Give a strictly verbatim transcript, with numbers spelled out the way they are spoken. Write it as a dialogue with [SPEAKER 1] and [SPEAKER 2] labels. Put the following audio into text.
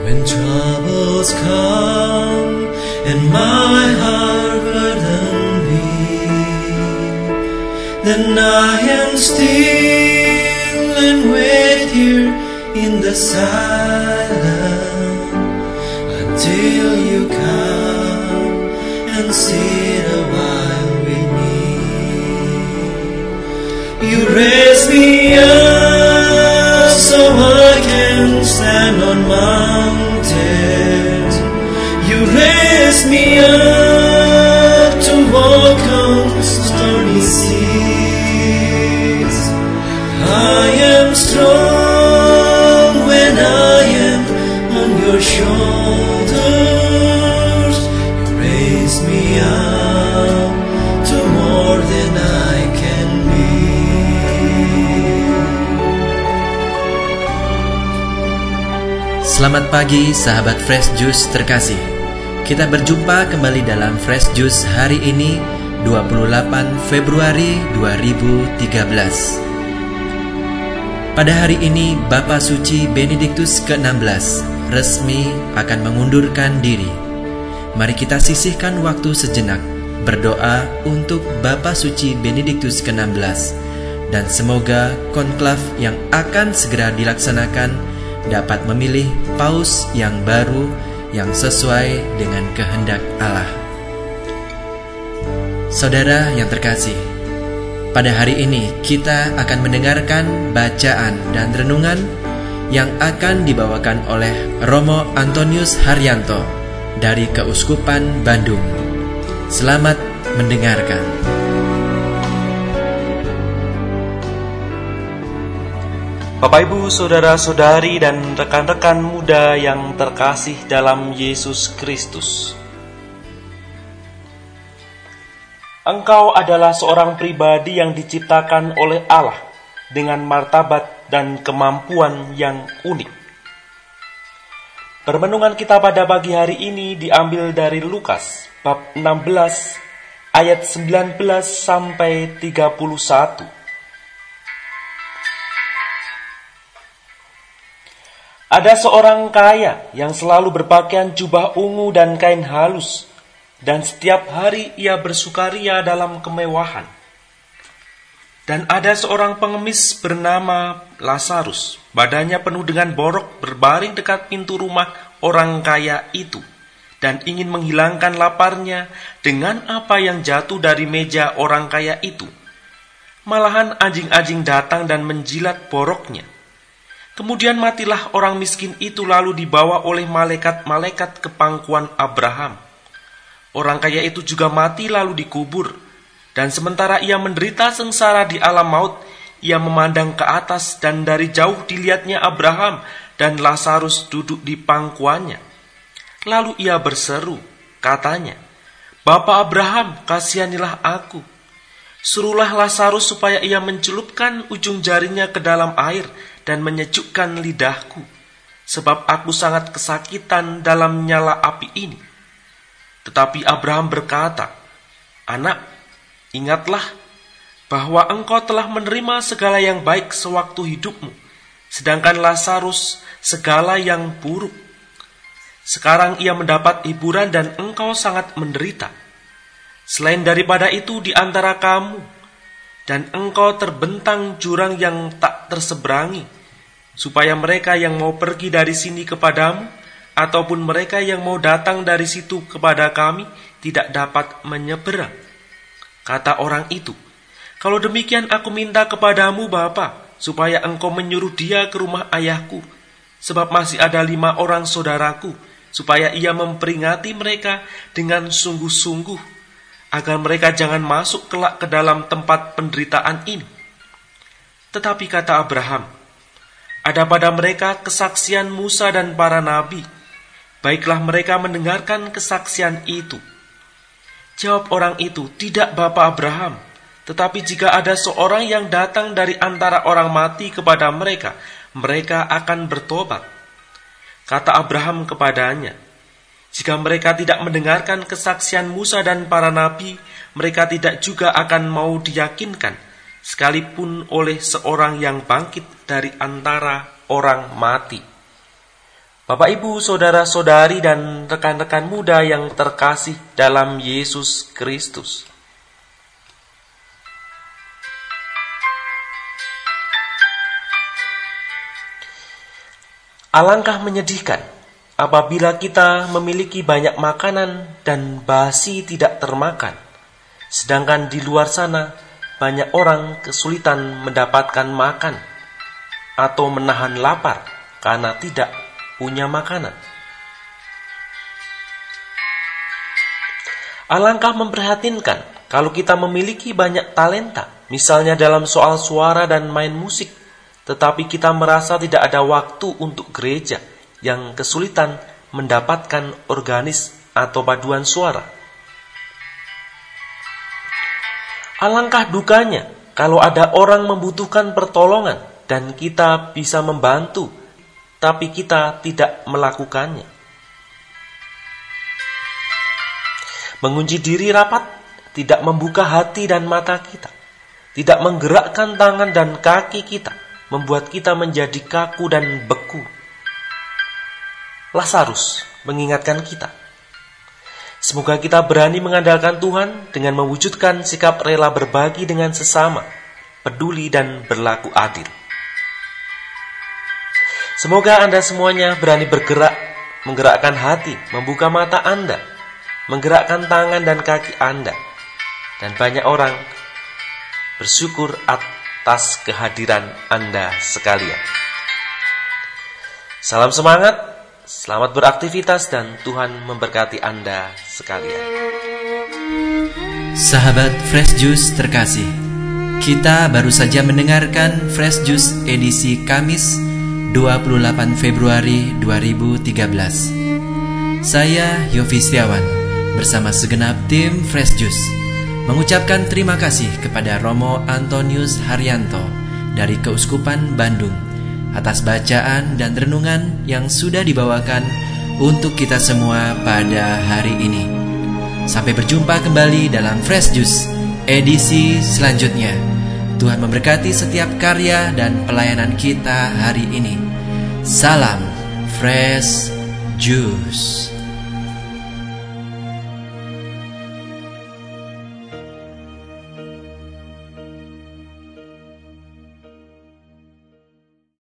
[SPEAKER 1] When troubles come and my heart burden be, then I am still and wait here in the silence until you come and sit a while with me. You raise me up so I can stand on mountains. You raise me up to walk on stormy seas. I am strong when I am on your shoulders. You raise me up to more than I can be.
[SPEAKER 2] Selamat pagi sahabat Fresh Juice terkasih. Kita berjumpa kembali dalam Fresh Juice hari ini dua puluh delapan Februari dua ribu tiga belas. Pada hari ini Bapa Suci Benediktus ke enam belas resmi akan mengundurkan diri. Mari kita sisihkan waktu sejenak berdoa untuk Bapa Suci Benediktus ke enam belas, dan semoga konklav yang akan segera dilaksanakan dapat memilih paus yang baru yang sesuai dengan kehendak Allah. Saudara yang terkasih, pada hari ini kita akan mendengarkan bacaan dan renungan yang akan dibawakan oleh Romo Antonius Haryanto dari Keuskupan Bandung. Selamat mendengarkan.
[SPEAKER 3] Bapak, Ibu, saudara-saudari, dan rekan-rekan muda yang terkasih dalam Yesus Kristus. Engkau adalah seorang pribadi yang diciptakan oleh Allah dengan martabat dan kemampuan yang unik. Permenungan kita pada pagi hari ini diambil dari Lukas bab enam belas ayat sembilan belas sampai tiga puluh satu. Ada seorang kaya yang selalu berpakaian jubah ungu dan kain halus, dan setiap hari ia bersukaria dalam kemewahan. Dan ada seorang pengemis bernama Lazarus, badannya penuh dengan borok, berbaring dekat pintu rumah orang kaya itu, dan ingin menghilangkan laparnya dengan apa yang jatuh dari meja orang kaya itu. Malahan anjing-anjing datang dan menjilat boroknya. Kemudian matilah orang miskin itu, lalu dibawa oleh malaikat-malaikat ke pangkuan Abraham. Orang kaya itu juga mati lalu dikubur. Dan sementara ia menderita sengsara di alam maut, ia memandang ke atas dan dari jauh dilihatnya Abraham dan Lazarus duduk di pangkuannya. Lalu ia berseru, katanya, "Bapa Abraham, kasihanilah aku. Suruhlah Lazarus supaya ia mencelupkan ujung jarinya ke dalam air dan menyejukkan lidahku, sebab aku sangat kesakitan dalam nyala api ini." Tetapi Abraham berkata, "Anak, ingatlah bahwa engkau telah menerima segala yang baik sewaktu hidupmu, sedangkan Lazarus segala yang buruk. Sekarang ia mendapat hiburan dan engkau sangat menderita. Selain daripada itu di antara kamu dan engkau terbentang jurang yang tak terseberangi, supaya mereka yang mau pergi dari sini kepadamu, ataupun mereka yang mau datang dari situ kepada kami, tidak dapat menyeberang." Kata orang itu, "Kalau demikian aku minta kepadamu, Bapa, supaya engkau menyuruh dia ke rumah ayahku, sebab masih ada lima orang saudaraku, supaya ia memperingati mereka dengan sungguh-sungguh, agar mereka jangan masuk kelak ke dalam tempat penderitaan ini." Tetapi kata Abraham, "Ada pada mereka kesaksian Musa dan para nabi. Baiklah mereka mendengarkan kesaksian itu." Jawab orang itu, "Tidak, Bapa Abraham, tetapi jika ada seorang yang datang dari antara orang mati kepada mereka, mereka akan bertobat." Kata Abraham kepadanya, "Jika mereka tidak mendengarkan kesaksian Musa dan para nabi, mereka tidak juga akan mau diyakinkan, sekalipun oleh seorang yang bangkit dari antara orang mati." Bapak, Ibu, saudara-saudari, dan rekan-rekan muda yang terkasih dalam Yesus Kristus. Alangkah menyedihkan apabila kita memiliki banyak makanan dan basi tidak termakan, sedangkan di luar sana banyak orang kesulitan mendapatkan makan atau menahan lapar karena tidak punya makanan. Alangkah memprihatinkan kalau kita memiliki banyak talenta, misalnya dalam soal suara dan main musik, tetapi kita merasa tidak ada waktu untuk gereja yang kesulitan mendapatkan organis atau paduan suara. Alangkah dukanya kalau ada orang membutuhkan pertolongan dan kita bisa membantu, tapi kita tidak melakukannya. Mengunci diri rapat, tidak membuka hati dan mata kita, tidak menggerakkan tangan dan kaki kita, membuat kita menjadi kaku dan beku. Lazarus mengingatkan kita. Semoga kita berani mengandalkan Tuhan dengan mewujudkan sikap rela berbagi dengan sesama, peduli dan berlaku adil. Semoga Anda semuanya berani bergerak, menggerakkan hati, membuka mata Anda, menggerakkan tangan dan kaki Anda, dan banyak orang bersyukur atas kehadiran Anda sekalian. Salam semangat, selamat beraktivitas, dan Tuhan memberkati Anda sekalian.
[SPEAKER 2] Sahabat Fresh Juice terkasih, kita baru saja mendengarkan Fresh Juice edisi Kamis dua puluh delapan Februari dua ribu tiga belas. Saya Yofi Setiawan bersama segenap tim Fresh Juice mengucapkan terima kasih kepada Romo Antonius Haryanto dari Keuskupan Bandung atas bacaan dan renungan yang sudah dibawakan untuk kita semua pada hari ini. Sampai berjumpa kembali dalam Fresh Juice edisi selanjutnya. Tuhan memberkati setiap karya dan pelayanan kita hari ini. Salam Fresh Juice.